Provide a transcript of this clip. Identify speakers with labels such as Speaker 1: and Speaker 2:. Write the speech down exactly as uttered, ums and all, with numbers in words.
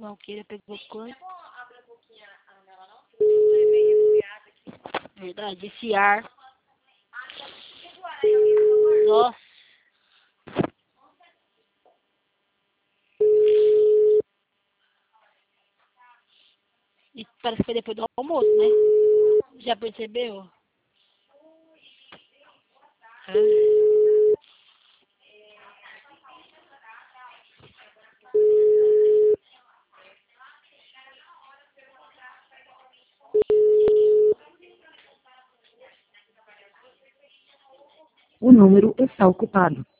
Speaker 1: Valquíria pegou coisa. Verdade, esse ar. Nossa. E parece que foi depois do almoço, né? Já percebeu? Ah.
Speaker 2: O número está ocupado.